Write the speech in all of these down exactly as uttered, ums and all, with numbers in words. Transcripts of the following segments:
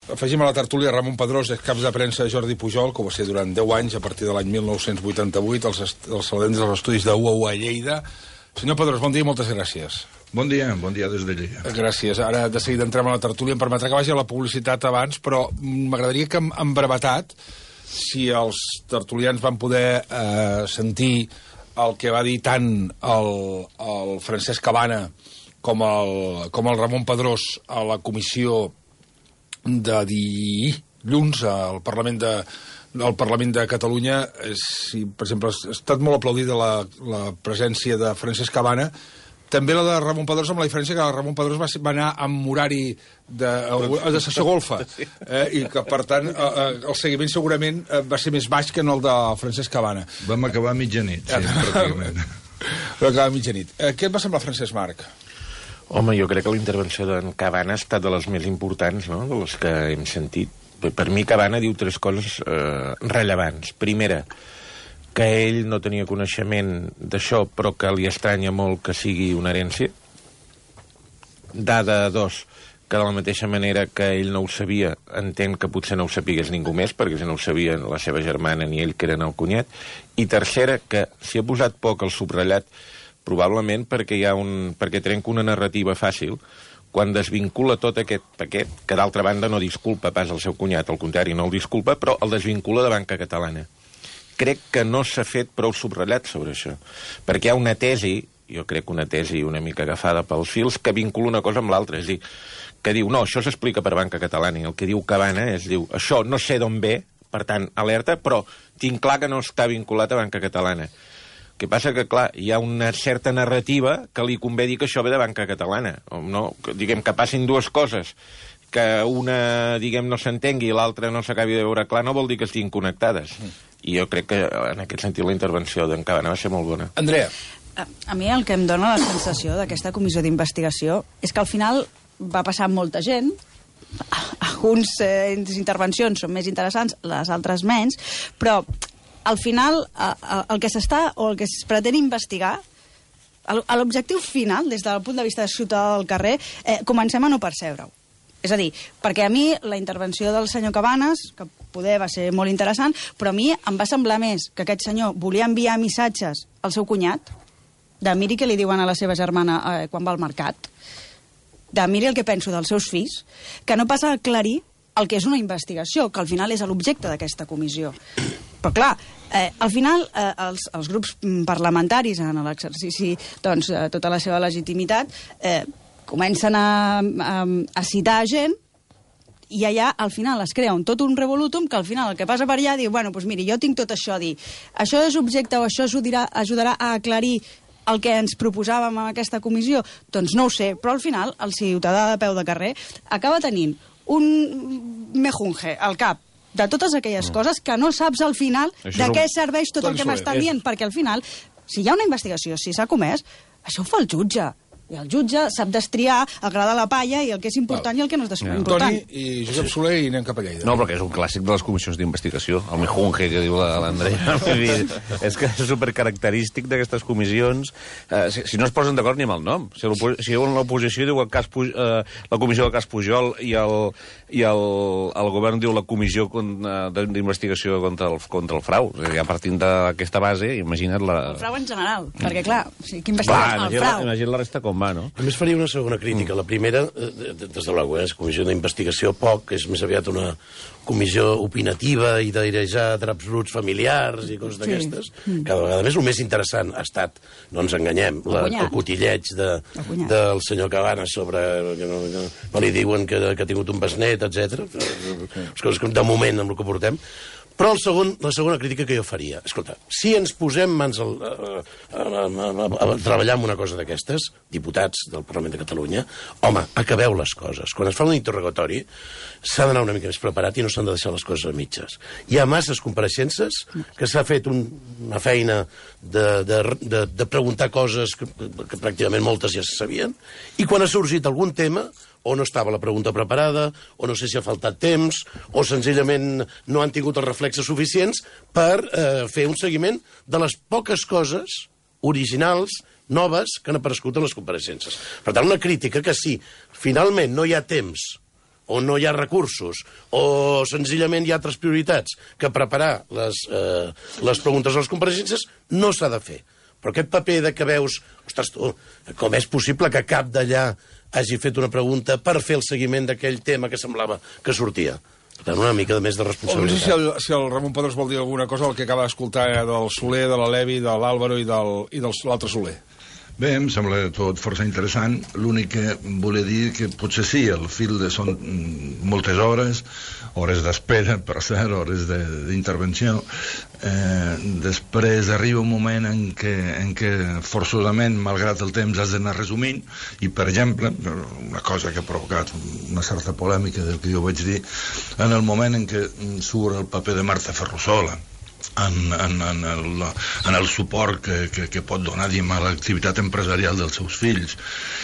Afegim a la tertúlia Ramon Pedrós, excaps de premsa Jordi Pujol, que ho va ser durant deu anys, a partir de l'any mil nou-cents vuitanta-vuit, els, els salvadents dels estudis de U A U a Lleida. Senyor Pedrós, bon dia i moltes gràcies. Bon dia, bon dia des de Lleida. Gràcies. Ara de seguida entrem a la tertúlia. Em permetrà que vagi a la publicitat abans, però m'agradaria que, en brevetat, si els tertulians van poder eh, sentir el que va dir tant el, el Francesc Cabana com el, com el Ramon Pedrós a la comissió de dilluns al Parlament de, al Parlament de Catalunya, si, per exemple, ha estat molt aplaudida la, la presència de Francesc Cabana, també la de Ramon Pedrós, amb la diferència que Ramon Pedrós va, va anar amb horari de, de sessió golfa, eh, i que, per tant, eh, el seguiment segurament va ser més baix que en el de Francesc Cabana. Vam acabar a mitjanit, sí, pràcticament. Vam acabar a mitjanit. Eh, què et va semblar, Francesc Marc? Home, jo crec que la intervenció d'en Cabana ha estat de les més importants, no?, de les que hem sentit. Per mi, Cabana diu tres coses eh, rellevants. Primera, que ell no tenia coneixement d'això, però que li estranya molt que sigui una herència. Dada dos, que de la mateixa manera que ell no ho sabia, entén que potser no ho sapigués ningú més, perquè si no ho sabia la seva germana ni ell, que eren el cunyat. I tercera, que si ha posat poc el subratllat, probablement perquè hi ha un, perquè trenca una narrativa fàcil, quan desvincula tot aquest paquet, que d'altra banda no disculpa pas el seu cunyat, al contrari, no el disculpa, però el desvincula de Banca Catalana. Crec que no s'ha fet prou subratllat sobre això, perquè hi ha una tesi, jo crec una tesi una mica agafada pels fils, que vincula una cosa amb l'altra, és a dir, que diu, no, això s'explica per Banca Catalana, i el que diu Cabana és, diu, això no sé d'on ve, per tant, alerta, però tinc clar que no està vinculat a Banca Catalana. El que passa que, clar, hi ha una certa narrativa que li convé dir que això ve de Banca Catalana. No? Que, diguem, que passin dues coses, que una, diguem, no s'entengui i l'altra no s'acabi de veure clar, no vol dir que estiguin connectades. Mm. I jo crec que, en aquest sentit, la intervenció d'en Cabana va ser molt bona. Andrea. A, a mi el que em dóna la sensació d'aquesta comissió d'investigació és que al final va passar molta gent, algunes eh, intervencions són més interessants, les altres menys, però al final, el que s'està o el que es pretén investigar, l'objectiu final, des del punt de vista de ciutadà del carrer, eh, comencem a no percebre-ho. És a dir, perquè a mi la intervenció del senyor Cabanes, que poder va ser molt interessant, però a mi em va semblar més que aquest senyor volia enviar missatges al seu cunyat, de miri què li diuen a la seva germana eh, quan va al mercat, de miri el que penso dels seus fills, que no passa a aclarir el que és una investigació, que al final és l'objecte d'aquesta comissió. Però clar, eh, al final eh, els, els grups parlamentaris en l'exercici doncs, de tota la seva legitimitat eh, comencen a, a, a citar gent i allà al final es crea un tot un revolutum que al final el que passa per allà diu, bueno, doncs miri, jo tinc tot això a dir, això és objecte o això ajudarà, ajudarà a aclarir el que ens proposàvem en aquesta comissió? Doncs no ho sé, però al final el ciutadà de peu de carrer acaba tenint un mejunje al cap de totes aquelles mm. coses que no saps al final això de què un... serveix tot el que m'està dient, és... perquè al final, si hi ha una investigació, si s'ha comès, això ho fa el jutge. I el jutge sap destriar, agradar la palla i el que és important Val. I el que no és yeah. important. Toni i Josep Soler i anem cap a Lleida. No, però que és un clàssic de les comissions d'investigació, el mejunje que diu l'Andrea. És que és supercaracterístic d'aquestes comissions. Eh, si, si no es posen d'acord ni amb el nom. Si, si l'oposició diu el cas Puj, eh, la comissió del cas Pujol i el, i el, el govern diu la comissió d'investigació contra el, contra el frau. És a dir, ja partint d'aquesta base, imagina't la... El frau en general, perquè clar, o sigui, qui investiga el imagina frau? Imagina't la resta com va, no? A més, faria una segona crítica. La primera, des de l'Agua, és comissió d'investigació poc, és més aviat una comissió opinativa i d'airejar draps bruts familiars i coses d'aquestes. Sí. Cada vegada més el més interessant ha estat, no ens enganyem, la, el cotilleig de, del senyor Cabana sobre que no, que no li diuen que, que ha tingut un besnet, etcètera. Les coses que de moment amb el que portem. Però el segon, la segona crítica que jo faria, escolta, si ens posem mans al, a, a, a, a, a treballar en una cosa d'aquestes, diputats del Parlament de Catalunya, home, acabeu les coses. Quan es fa un interrogatori s'ha d'anar una mica més preparat i no s'han de deixar les coses a mitges. Hi ha masses compareixences que s'ha fet un, una feina de, de, de, de preguntar coses que, que pràcticament moltes ja se sabien, i quan ha sorgit algun tema o no estava la pregunta preparada, o no sé si ha faltat temps, o senzillament no han tingut els reflexes suficients per eh, fer un seguiment de les poques coses originals, noves, que han aparegut en les compareixences. Per tant, una crítica que si finalment no hi ha temps o no hi ha recursos, o senzillament hi ha altres prioritats que preparar les, eh, les preguntes a les compareixences, no s'ha de fer. Però aquest paper de que veus, ostres, tu, com és possible que cap d'allà hagi fet una pregunta per fer el seguiment d'aquell tema que semblava que sortia? Per tant, una mica de més de responsabilitat. No sé si el, si el Ramon Pedrós vol dir alguna cosa, el que acaba d'escoltar del Soler, de la Levi, de l'Àlvaro i, del, i de l'altre Soler. Bé, em sembla tot força interessant. L'únic que volia dir que potser sí, el fil de són moltes hores, hores d'espera, per cert, hores d'intervenció. Eh, després arriba un moment en què, en què forçosament, malgrat el temps, has d'anar resumint, i, per exemple, una cosa que ha provocat una certa polèmica del que jo vaig dir, en el moment en què surt el paper de Marta Ferrusola, En, en, en, el, en el suport que, que, que pot donar, diguem, a l'activitat empresarial dels seus fills.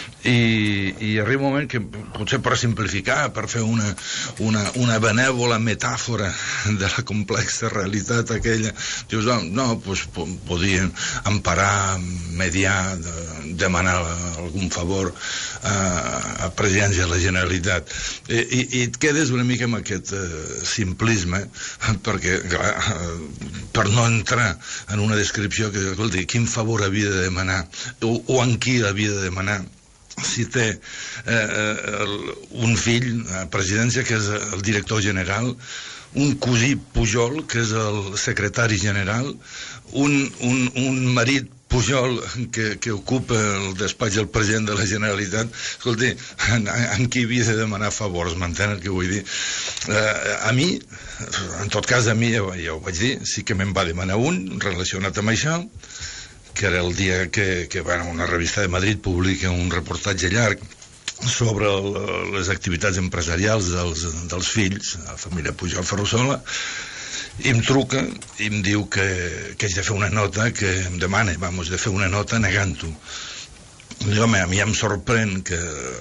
I, i arriba un moment que potser per simplificar, per fer una, una, una benèvola metàfora de la complexa realitat aquella, dius, no, no pues, podien emparar, mediar, de, demanar algun favor a, a presidència de la Generalitat. I, i, i et quedes una mica amb aquest uh, simplisme, perquè, clar, uh, per no entrar en una descripció que, escolti, quin favor havia de demanar o, o en qui l'havia de demanar, si té eh, el, un fill a presidència que és el director general, un cosí Pujol que és el secretari general, un, un, un marit Pujol, que, que ocupa el despatx del president de la Generalitat. Escolti, en, en qui havia de demanar favors, m'entén el que vull dir? Eh, a mi, en tot cas, a mi, ja, ja ho vaig dir, sí que me'n va demanar un relacionat amb això, que era el dia que, que bueno, una revista de Madrid publica un reportatge llarg sobre el, les activitats empresarials dels, dels fills, la família Pujol Ferrusola, i em truca i em diu que, que haig de fer una nota, que em demana, vamos, de fer una nota negant-ho. Dic, home, a mi em sorprèn que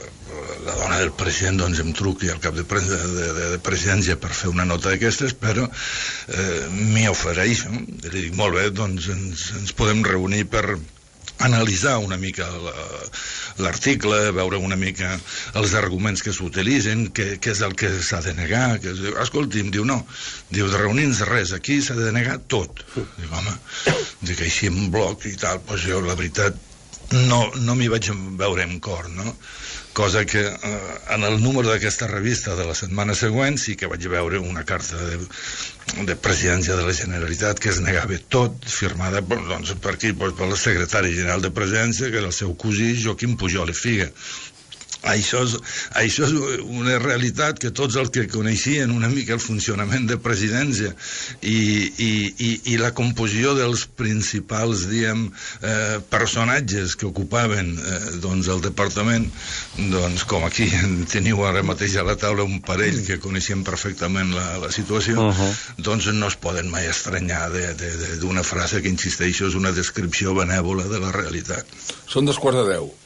la dona del president doncs em truqui al cap de, pre de, de, de presidència per fer una nota d'aquestes, però eh, m'hi ofereixo. Li dic, molt bé, doncs ens, ens podem reunir per analitzar una mica l'article, veure una mica els arguments que s'utilitzen, què és el que s'ha de negar. Que és... Escolti, em diu, no, diu, de reunir-nos res, aquí s'ha de negar tot. Dic, home, dic, així en bloc i tal, doncs jo, la veritat, no, no m'hi vaig veure en cor, no? Cosa que eh, en el número d'aquesta revista de la setmana següent sí que vaig veure una carta de, de presidència de la Generalitat que es negava tot, firmada doncs, per aquí, doncs, per el secretari general de presidència, que era el seu cosí Joaquim Pujol i Figa. Això és, això és una realitat que tots els que coneixien una mica el funcionament de presidència i, i, i, i la composició dels principals, diguem, eh, personatges que ocupaven eh, doncs el departament, doncs com aquí teniu ara mateix a la taula un parell que coneixien perfectament la, la situació, uh -huh. doncs no es poden mai estranyar d'una frase que, insisteixo, és una descripció benèvola de la realitat. Són dos quarts de deu.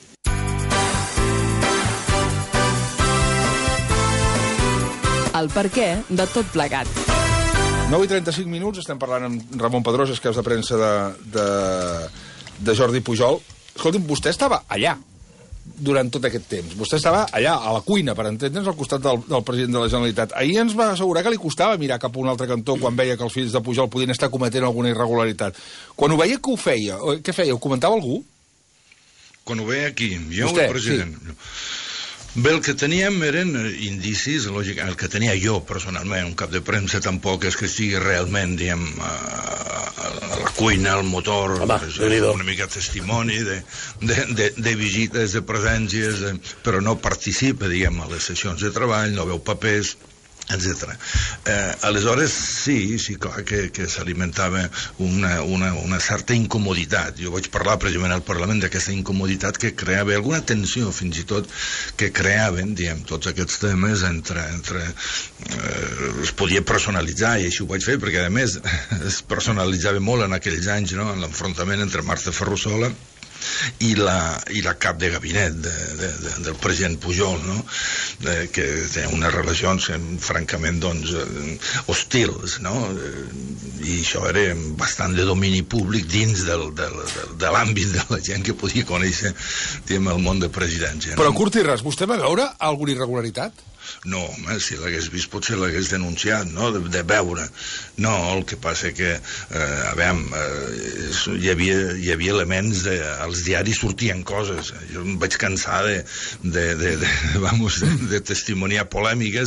El perquè de tot plegat. nou i trenta-cinc minuts, estem parlant amb Ramon Pedrós, escaps de premsa de, de, de Jordi Pujol. Escolti'm, vostè estava allà durant tot aquest temps. Vostè estava allà, a la cuina, per entendre'ns, al costat del, del president de la Generalitat. Ahir ens va assegurar que li costava mirar cap a un altre cantó quan veia que els fills de Pujol podien estar cometent alguna irregularitat. Quan ho veia, què ho feia? Què feia? Ho comentava algú? Quan ho veia aquí, jo vostè, el president... Sí. Bé, el que teníem eren indicis, lògic, el que tenia jo personalment, un cap de premsa tampoc és que estigui realment, diguem, a, a la cuina, al motor, home, és, una mica testimoni de, de, de, de visites, de presències, de, però no participa, diguem, a les sessions de treball, no veu papers, etcètera. Eh, aleshores, sí, sí, clar, que, que s'alimentava una, una, una certa incomoditat. Jo vaig parlar precisament al Parlament d'aquesta incomoditat que creava, alguna tensió fins i tot, que creaven, diguem, tots aquests temes entre... entre eh, es podia personalitzar, i així ho vaig fer, perquè, a més, es personalitzava molt en aquells anys, no?, en l'enfrontament entre Marta Ferrusola i la, i la cap de gabinet de, de, de, del president Pujol, no? Eh, que té unes relacions eh, francament doncs, eh, hostils, no? Eh, i això era bastant de domini públic dins del, del, del, de l'àmbit de la gent que podia conèixer, diguem, el món de presidència, no? Però, curt i ras, vostè va veure alguna irregularitat? No, home, si l'hagués vist potser l'hagués denunciat, no?, de, de veure. No, el que passa que, eh, a veure, eh, hi, havia, hi havia elements, de, als diaris sortien coses. Jo em vaig cansar de, de, de, de, vamos, de, de testimoniar polèmiques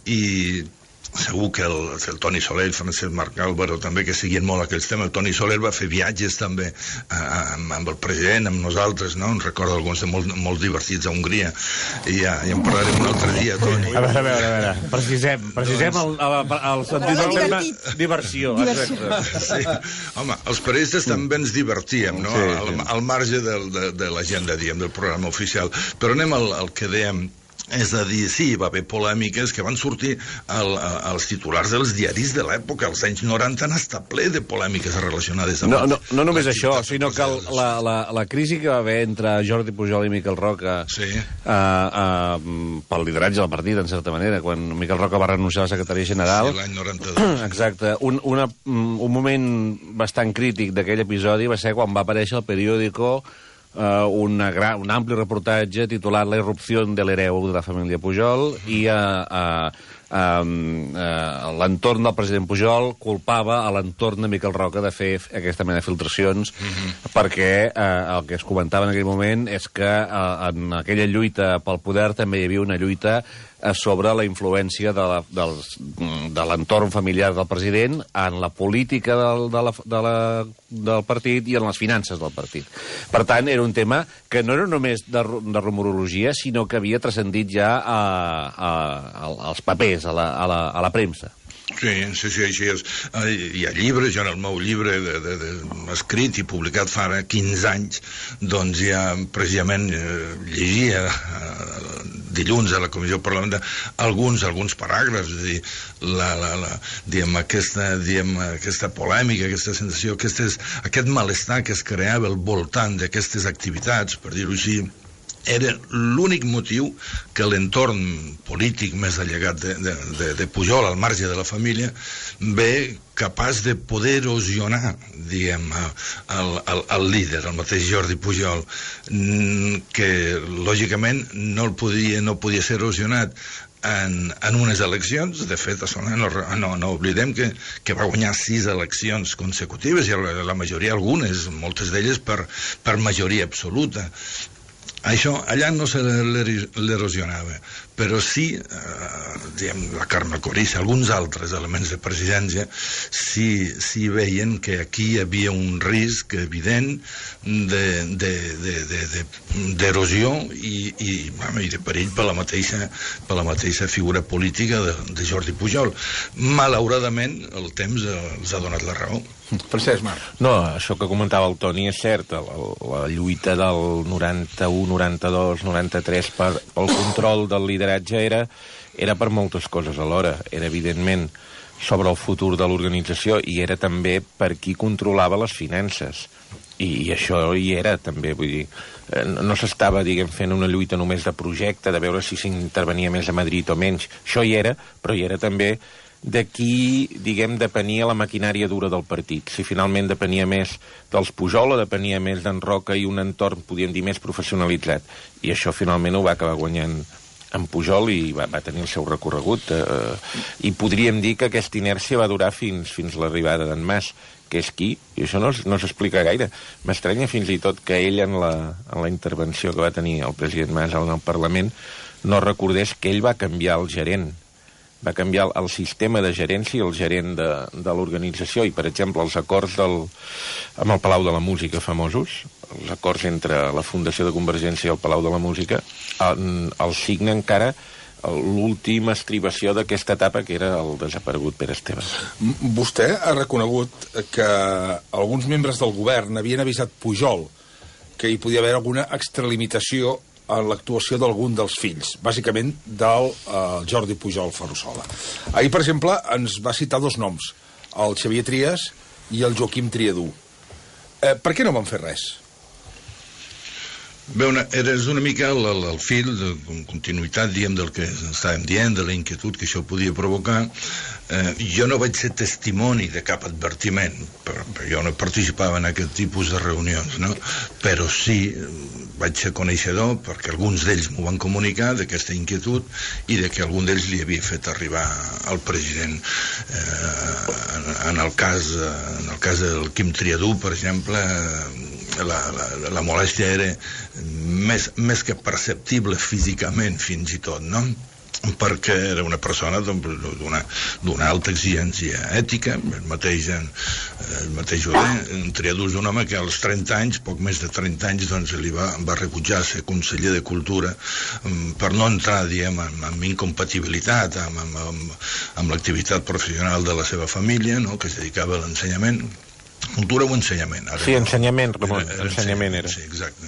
i segur que el, el Toni Soler, el Francesc Marc Álvaro també, que seguien molt aquells temes. El Toni Soler va fer viatges també amb, amb el president, amb nosaltres, no? En recordo alguns de molt, molt divertits a Hongria, i ja, ja en parlarem un altre dia, Toni. A veure, a veure, a veure. Precisem, precisem el, el, el sentit del terme diversió. Exacte. Sí. Home, els periodistes també ens divertíem, no? Sí, sí. Al, al marge del, de, de l'agenda, diguem, del programa oficial. Però anem al, al que dèiem. És a dir, sí, va haver polèmiques que van sortir al, als titulars dels diaris de l'època. Als anys noranta han estat ple de polèmiques relacionades amb... No, no, no només això, sinó que el, la, la, la crisi que va haver entre Jordi Pujol i Miquel Roca, sí, uh, uh, pel lideratge del partit, en certa manera, quan Miquel Roca va renunciar a la secretaria general... Sí, l'any noranta-dos. Exacte. Un, una, un moment bastant crític d'aquell episodi va ser quan va aparèixer el periòdico Uh, una gran, un ampli reportatge titulat La irrupció de l'hereu de la família Pujol, mm. i uh, uh, um, uh, l'entorn del president Pujol culpava a l'entorn de Miquel Roca de fer aquesta mena de filtracions, mm-hmm. perquè uh, el que es comentava en aquell moment és que uh, en aquella lluita pel poder també hi havia una lluita sobre la influència de, la, del, de l'entorn familiar del president en la política del, de la, de la, del partit i en les finances del partit. Per tant, era un tema que no era només de, de rumorologia, sinó que havia transcendit ja a, a, a, als papers, a la, a la, a la premsa. Sí, sí, sí, així és. Hi ha llibres, jo en el meu llibre de, de, de, escrit i publicat fa quinze anys, doncs ja precisament eh, llegia eh, dilluns a la comissió parlamentària alguns, alguns paràgrafs, és a dir, la, la, la, diguem, aquesta, diguem, aquesta polèmica, aquesta sensació, aquestes, aquest malestar que es creava al voltant d'aquestes activitats, per dir-ho així, era l'únic motiu que l'entorn polític més allegat de, de, de, de Pujol, al marge de la família, ve capaç de poder erosionar, diguem, el, el, el líder, el mateix Jordi Pujol, que lògicament no, el podia, no podia ser erosionat en, en unes eleccions. De fet, no, no, no oblidem que, que va guanyar sis eleccions consecutives, i la, la majoria, algunes, moltes d'elles per, per majoria absoluta. Això allà no se l'erosionava, però sí, eh, diguem, la Carme Corissa, alguns altres elements de presidència, sí, sí veien que aquí hi havia un risc evident d'erosió de, de, de, de, i, i, i de perill per la mateixa, per la mateixa figura política de, de Jordi Pujol. Malauradament, el temps els ha donat la raó. Francesc Marc. No, això que comentava el Toni és cert. La, la lluita del noranta-u, noranta-dos, noranta-tres per, pel control del lideratge era, era per moltes coses alhora. Era, evidentment, sobre el futur de l'organització, i era també per qui controlava les finances. I, i això hi era, també, vull dir, no, no s'estava, diguem, fent una lluita només de projecte, de veure si s'intervenia més a Madrid o menys. Això hi era, però hi era també de qui, diguem, depenia la maquinària dura del partit. Si finalment depenia més dels Pujol o depenia més d'en Roca i un entorn, podríem dir, més professionalitzat. I això finalment ho va acabar guanyant en Pujol i va, va tenir el seu recorregut. Eh, I podríem dir que aquesta inèrcia va durar fins, fins l'arribada d'en Mas, que és qui, i això no, no s'explica gaire. M'estranya fins i tot que ell, en la, en la intervenció que va tenir el president Mas en el Parlament, no recordés que ell va canviar el gerent. Va canviar el, el sistema de gerència, el gerent de, de l'organització, i, per exemple, els acords del, amb el Palau de la Música famosos, els acords entre la Fundació de Convergència i el Palau de la Música, el, el signa encara l'última estribació d'aquesta etapa, que era el desaparegut Pere Esteve. Vostè ha reconegut que alguns membres del govern havien avisat Pujol que hi podia haver alguna extralimitació en l'actuació d'algun dels fills, bàsicament del uh, Jordi Pujol Ferrusola. Ahir, per exemple, ens va citar dos noms, el Xavier Trias i el Joaquim Triadú. Eh, per què no van fer res? Bé, una, és una mica el, el, el fil de continuïtat, diguem, del que estàvem dient, de la inquietud que això podia provocar. Eh, jo no vaig ser testimoni de cap advertiment, però, però jo no participava en aquest tipus de reunions, no? Però sí vaig ser coneixedor, perquè alguns d'ells m'ho van comunicar, d'aquesta inquietud, i de que algun d'ells li havia fet arribar al president. Eh, en, en, el cas, en el cas del Quim Triadú, per exemple, la, la, la molèstia era més, més que perceptible físicament, fins i tot, no? Perquè era una persona d'una d'una alta exigència ètica. El mateix, el mateix en Triadú és un home que als trenta anys, poc més de trenta anys, doncs li va, va rebutjar ser conseller de Cultura per no entrar, diguem, en, en incompatibilitat amb, amb, amb, amb l'activitat professional de la seva família, no?, que es dedicava a l'ensenyament. Cultura o ensenyament? Ara sí, no. ensenyament, Ramon, era, era ensenyament era. Sí, exacte.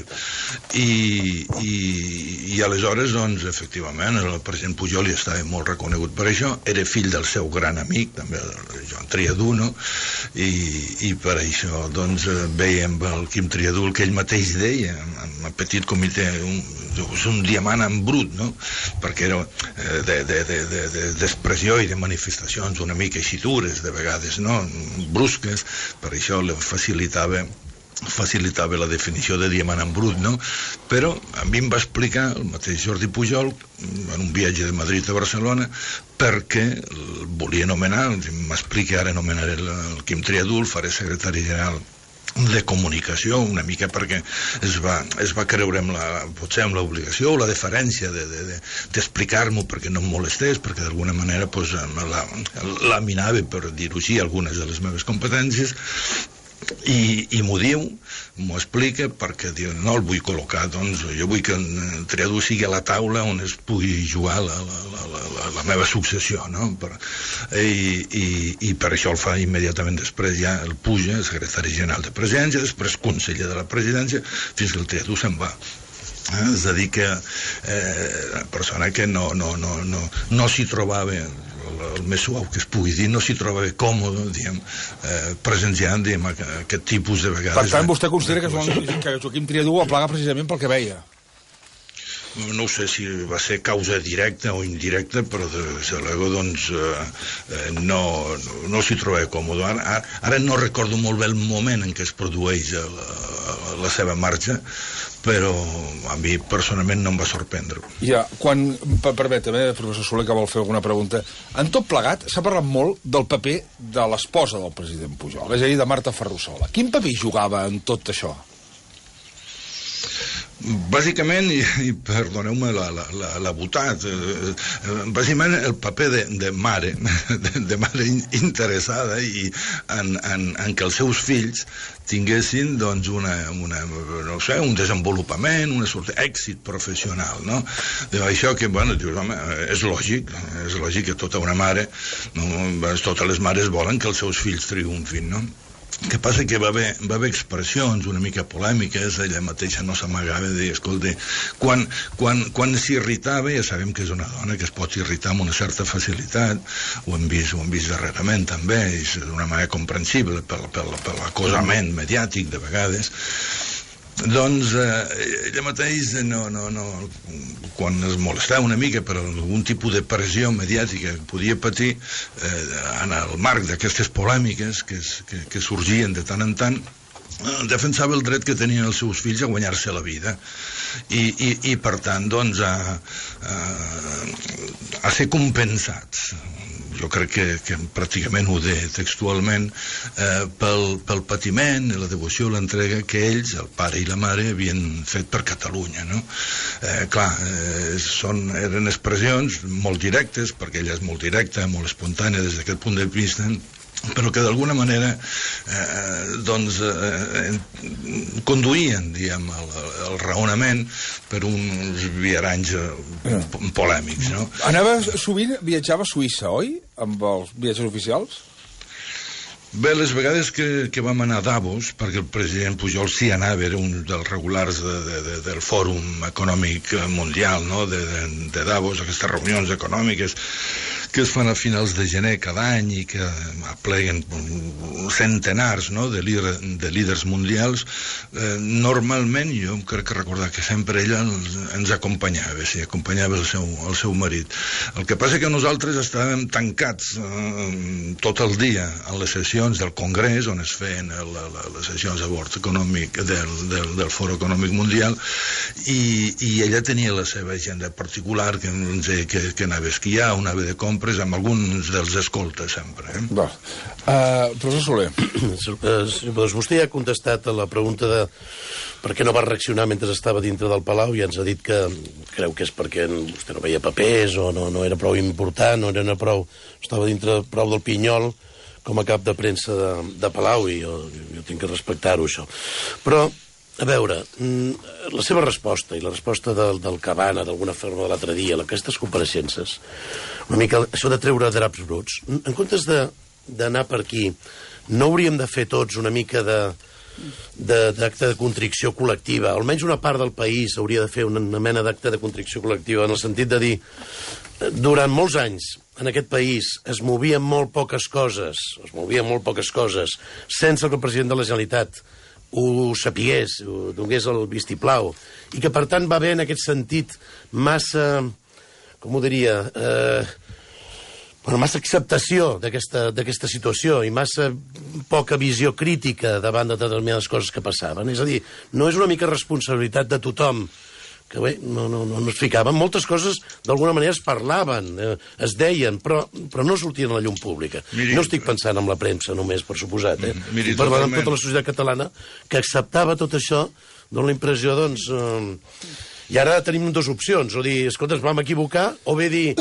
I, i, i aleshores, doncs, efectivament, el president Pujol hi estava molt reconegut per això, era fill del seu gran amic, també el Joan Triadú, no? I, i per això, doncs, veiem el Quim Triadú, el que ell mateix deia, en el petit comitè, un, és un diamant en brut, no? Perquè era d'expressió de, de, de, de, i de manifestacions una mica així dures, de vegades, no?, brusques, per això li facilitava facilitava la definició de diamant en brut, no? Però a mi em va explicar el mateix Jordi Pujol en un viatge de Madrid a Barcelona perquè el volia nomenar, m'explica ara nomenar el, el Quim Triadú, el faré secretari general de comunicació, una mica perquè es va, es va creure amb la, potser amb l'obligació o la deferència de, de, de, d'explicar-m'ho perquè no em molestés, perquè d'alguna manera pues, la, laminava, per dir-ho així, algunes de les meves competències. I, i m'ho diu, m'ho explica, perquè diu, no el vull col·locar, doncs jo vull que el Triadú sigui a la taula on es pugui jugar la, la, la, la, la meva successió, no? Per, i, i, i per això el fa immediatament després, ja el puja, secretari general de presidència, després conseller de la presidència, fins que el Triadú se'n va. Eh? És a dir que eh, la persona que no, no, no, no, no s'hi trobava, el més suau que es pugui dir, no s'hi troba bé còmode, diguem, eh, presenciant, diguem, aquest tipus de vegades... Per tant, vostè considera que, Joan, que Joaquim Triadú ho plaga precisament pel que veia? No sé si va ser causa directa o indirecta, però des de l'ego, doncs, eh, no, no, no s'hi troba còmode. Ara, ara no recordo molt bé el moment en què es produeix la, la seva marxa, però a mi personalment no em va sorprendre. Ja, quan, permetem, eh, professor Soler, que vol fer alguna pregunta. En tot plegat s'ha parlat molt del paper de l'esposa del president Pujol, és a dir, de Marta Ferrusola. Quin paper jugava en tot això? Bàsicament, i, i perdoneu-me la, la, la, la botat, eh, bàsicament el paper de, de mare, de, de mare interessada i en, en, en que els seus fills tinguessin, doncs, una, una, no sé, un desenvolupament, un èxit professional, no? De això que, bueno, dius, home, és lògic, és lògic que tota una mare, no, totes les mares volen que els seus fills triomfin, no? El que passa que va haver, va haver expressions una mica polèmiques, ella mateixa no s'amagava de dir, escolta, quan, quan, quan s'irritava, ja sabem que és una dona que es pot irritar amb una certa facilitat, ho hem vist, ho hem vist darrerament també, és d'una manera comprensible per, per, per l'acosament mediàtic de vegades. Doncs eh, ella mateix no, no, no, quan es molestava una mica per algun tipus de pressió mediàtica que podia patir eh, en el marc d'aquestes polèmiques que, que, que sorgien de tant en tant, eh, defensava el dret que tenien els seus fills a guanyar-se la vida i, i, i per tant doncs a, a, a ser compensats. Jo crec que, que pràcticament ho de textualment eh, pel, pel patiment, la devoció, l'entrega que ells, el pare i la mare, havien fet per Catalunya, no? Eh, clar, eh, són, eren expressions molt directes, perquè ella és molt directa, molt espontània des d'aquest punt de vista, però que d'alguna manera eh, doncs eh, conduïen, diguem, el, el raonament per uns viaranys eh, polèmics, no? Anava sovint, viatjava a Suïssa, oi? Amb els viatges oficials? Bé, les vegades que, que vam anar a Davos, perquè el president Pujol sí anava, era un dels regulars de, de, de, del Fòrum Econòmic Mundial, no?, de, de, de Davos, aquestes reunions econòmiques que es fan a finals de gener cada any i que apleguen centenars, no?, de, líder, de líders mundials, eh, normalment jo crec que recordar que sempre ella ens acompanyava, sí, acompanyava el seu, el seu marit. El que passa que nosaltres estàvem tancats eh, tot el dia a les sessions del Congrés, on es feien la, la, les sessions de bord econòmic del, del, del Foro Econòmic Mundial, i, i ella tenia la seva agenda particular, que, que, que anava a esquiar, anava de compres, amb alguns dels escoltes sempre. Eh? Va. Uh, professor Soler. Doncs vostè ja ha contestat a la pregunta de per què no va reaccionar mentre estava dintre del Palau, i ens ha dit que creu que és perquè vostè no veia papers o no, no era prou important, no era prou, estava dintre prou del pinyol com a cap de premsa de, de Palau, i jo, jo tinc que respectar-ho, això. Però, a veure, la seva resposta i la resposta del, del Cabana, d'alguna forma, de l'altre dia, aquestes compareixences, una mica això de treure draps bruts, en comptes d'anar per aquí, no hauríem de fer tots una mica de d'acte de contricció col·lectiva, almenys una part del país hauria de fer una, una mena d'acte de contricció col·lectiva, en el sentit de dir, durant molts anys en aquest país es movien molt poques coses, es movien molt poques coses sense que el president de la Generalitat ho sapigués, ho donés el vistiplau, i que per tant va haver en aquest sentit massa, com ho diria, eh, bueno, massa acceptació d'aquesta situació i massa poca visió crítica davant de determinades coses que passaven. És a dir, no és una mica responsabilitat de tothom, que bé, no, no, no, no es ficaven. Moltes coses, d'alguna manera, es parlaven, eh, es deien, però, però no sortien a la llum pública. Miri, no estic pensant en la premsa només, per suposat, eh? Miri, per totalment... tota la societat catalana, que acceptava tot això, dona la impressió, doncs... Eh, I ara tenim dues opcions, o dir, escolta, ens vam equivocar, o bé dir,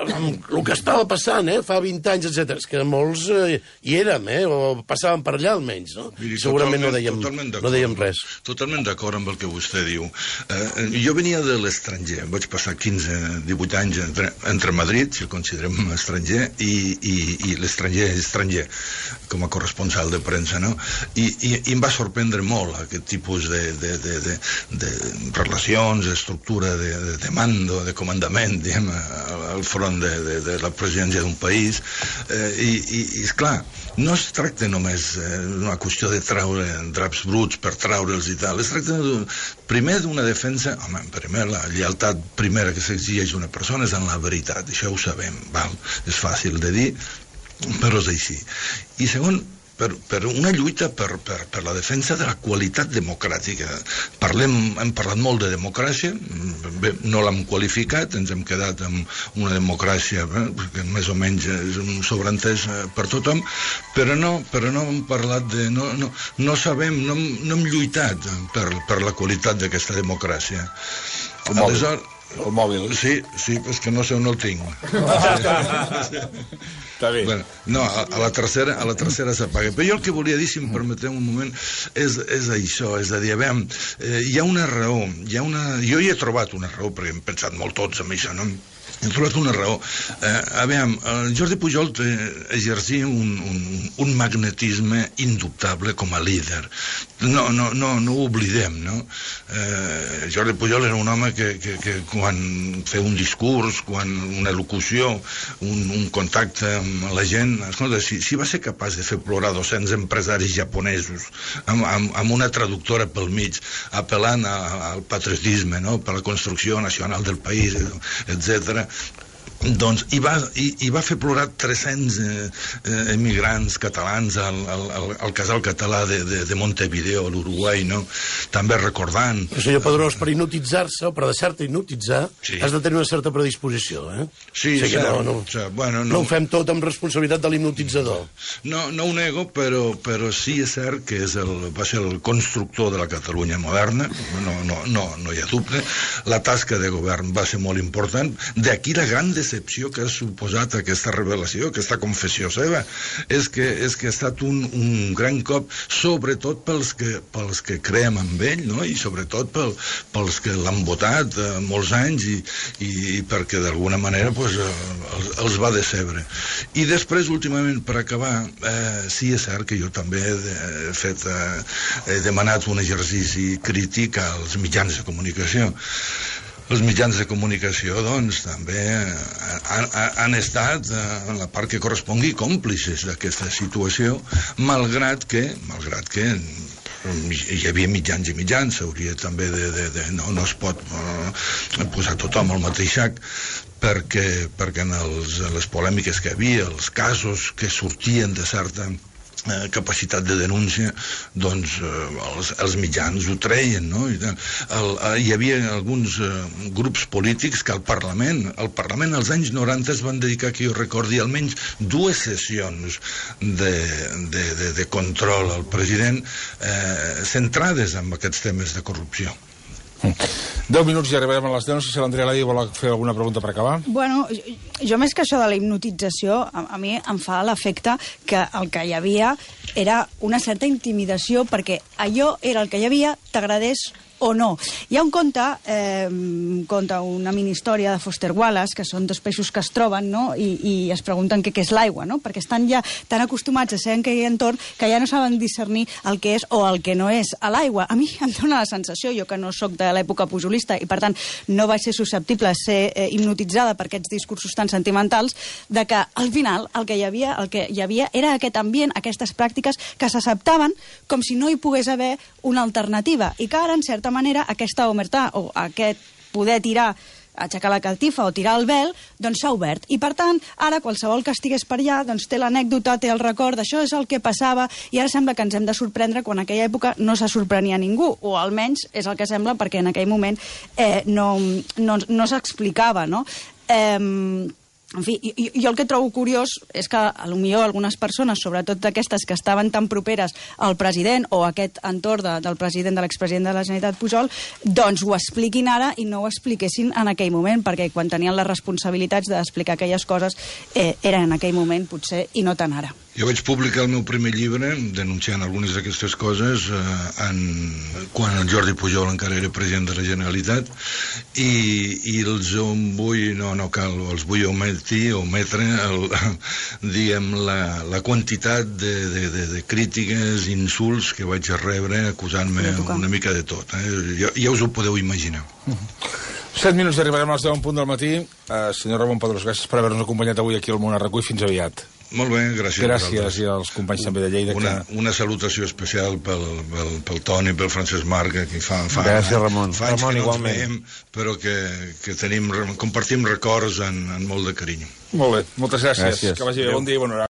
el que estava passant, eh, fa vint anys, etcètera. És que molts eh, hi érem, eh, o passàvem per allà almenys, no? Miri, segurament no dèiem, no dèiem res. Totalment d'acord amb el que vostè diu. Eh, jo venia de l'estranger, vaig passar quinze divuit anys entre, entre Madrid, si el considerem estranger, i, i, i l'estranger estranger, com a corresponsal de premsa, no? I, i, i em va sorprendre molt aquest tipus de, de, de, de, de relacions, estructura de, de, de mando, de comandament, diguem, al front de, de, de la presidència d'un país. Eh, i, i, i, esclar, no es tracta només d'una eh, qüestió de treure draps bruts per treure'ls i tal. Es tracta primer d'una defensa, home, primer la lleialtat primera que s'exigeix una persona és en la veritat, això ho sabem, val? És fàcil de dir, però és així. I segon, per, per una lluita per, per, per la defensa de la qualitat democràtica. Parlem, hem parlat molt de democràcia, bé, no l'hem qualificat, ens hem quedat amb una democràcia eh, que més o menys és un sobreentès per tothom, però no, però no hem parlat de... No, no, no sabem, no, no hem lluitat per, per la qualitat d'aquesta democràcia. Aleshores... El mòbil. Sí, sí, és que no sé on el tinc. Està bé. Bueno, no, a, a la tercera a la tercera s'apaga. Però jo el que volia dir, si em permeteu un moment, és, és això, és a dir, a veure, eh, hi ha una raó, hi ha una... Jo hi he trobat una raó, perquè hem pensat molt tots en això, no? He trobat una raó. Eh, a veure, el Jordi Pujol exercia un, un, un magnetisme indubtable com a líder. No, no, no, no ho oblidem, no? Eh, Jordi Pujol era un home que, que, que quan feia un discurs, quan una locució, un, un contacte amb la gent, escolta, si, si va ser capaç de fer plorar dos-cents empresaris japonesos amb, amb, amb una traductora pel mig, apel·lant a, al patriotisme, no? Per la construcció nacional del país, etcètera, doncs hi va, hi, hi va fer plorar tres-cents eh, eh, emigrants catalans al, al, al casal català de, de, de Montevideo, a l'Uruguai, no? També recordant... Però, senyor Pedrós, per hipnotitzar-se o per deixar-te hipnotitzar, sí, has de tenir una certa predisposició, eh? Sí, o sigui cert, no, no, cert, bueno, no, no ho fem tot amb responsabilitat de l'hipnotitzador. No, no ho nego, però, però sí és cert que és el, va ser el constructor de la Catalunya moderna, no, no, no, no hi ha dubte. La tasca de govern va ser molt important. D'aquí la gran decepció que ha suposat aquesta revelació, aquesta confessió seva, és que, és que ha estat un, un gran cop, sobretot pels que, pels que creem en ell, no? I sobretot pel, pels que l'han votat eh, molts anys i, i, i perquè d'alguna manera pues, eh, els, els va decebre. I després, últimament, per acabar, eh, sí és cert que jo també he, de, he fet, eh, he demanat un exercici crític als mitjans de comunicació. Els mitjans de comunicació, doncs, també han, han estat, en la part que correspongui, còmplices d'aquesta situació, malgrat que, malgrat que hi havia mitjans i mitjans, s'hauria també de... de, de no, no es pot uh, posar tothom al mateix sac, perquè, perquè en, els, en les polèmiques que hi havia, els casos que sortien de certa eh, capacitat de denúncia, doncs eh, els, els mitjans ho treien, no? I, el, eh, hi havia alguns eh, grups polítics que al Parlament, al Parlament als anys noranta es van dedicar, que jo recordi, almenys dues sessions de, de, de, de control al president eh, centrades en aquests temes de corrupció. Deu minuts i arribarem a les deu. No sé si l'Andrea Ladi vol fer alguna pregunta per acabar. Bueno, jo, jo més que això de la hipnotització, a, a mi em fa l'efecte que el que hi havia era una certa intimidació, perquè allò era el que hi havia, t'agradés o no. Hi ha un conte, eh, conte una mini-història de Foster Wallace, que són dos peixos que es troben, no?, i, i es pregunten què, què és l'aigua, no?, perquè estan ja tan acostumats a ser en aquell entorn que ja no saben discernir el que és o el que no és a l'aigua. A mi em dóna la sensació, jo que no sóc de l'època pujolista i per tant no vaig ser susceptible a ser eh, hipnotitzada per aquests discursos tan sentimentals, de que al final el que hi havia, el que hi havia era aquest ambient, aquestes pràctiques que s'acceptaven com si no hi pogués haver una alternativa, i que ara, en certa manera, aquesta omertà o aquest poder tirar, aixecar la catifa o tirar el vel, doncs s'ha obert. I per tant, ara qualsevol que estigués per allà doncs té l'anècdota, té el record, això és el que passava, i ara sembla que ens hem de sorprendre quan en aquella època no se sorprenia ningú, o almenys és el que sembla, perquè en aquell moment eh, no, no, no s'explicava, no? Eh, En fi, jo el que trobo curiós és que potser algunes persones, sobretot d'aquestes que estaven tan properes al president o a aquest entorn de, del president, de l'expresident de la Generalitat Pujol, doncs ho expliquin ara i no ho expliquessin en aquell moment, perquè quan tenien les responsabilitats d'explicar aquelles coses eh, eren en aquell moment, potser, i no tant ara. Jo vaig publicar el meu primer llibre denunciant algunes d'aquestes coses eh, en, quan el Jordi Pujol encara era president de la Generalitat, i, i els vull, no, no cal, els vull ometre, ometre el, diguem, la, la quantitat de, de, de, de crítiques, insults que vaig rebre acusant-me una mica de tot. Eh? Ja, ja us ho podeu imaginar. Set minuts i arribarem a les deu en punt del matí. Uh, senyor Ramon Pedrós, gràcies per haver-nos acompanyat avui aquí al Món Arracull. Fins aviat. Molt bé, gràcies. Gràcies, i als companys també de Lleida. Una, que... una salutació especial pel, pel, pel Toni, pel Francesc Marc, que fa, fa, gràcies, Ramon. fa anys Ramon, que no igualment. ens veiem, però que, que tenim, compartim records en, en molt de carinyo. Molt bé, moltes gràcies. Gràcies. Que vagi bé, bon dia i bona hora.